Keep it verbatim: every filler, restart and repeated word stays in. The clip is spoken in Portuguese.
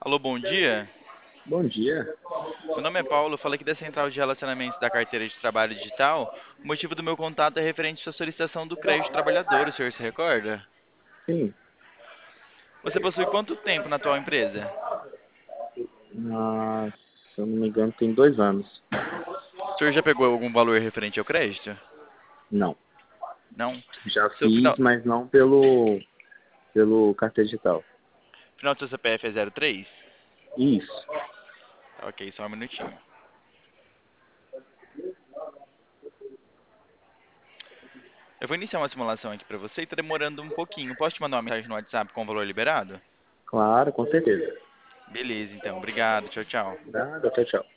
Alô, bom dia. Bom dia. Meu nome é Paulo, eu falo aqui da Central de Relacionamentos da Carteira de Trabalho Digital. O motivo do meu contato é referente à sua solicitação do crédito trabalhador, o senhor se recorda? Sim, Você possui quanto tempo na atual empresa? ah, se eu não me engano, tem dois anos. O senhor já pegou algum valor referente ao crédito? Não. Não? Já Seu fiz, final, mas não pelo, pelo carteira digital. final do seu C P F é zero três? Isso. Tá, ok, só um minutinho. Eu vou iniciar uma simulação aqui para você e tá demorando um pouquinho. Posso te mandar uma mensagem no WhatsApp com o valor liberado? Claro, com certeza. Beleza, então. Obrigado. Tchau, tchau. Nada, tchau, tchau.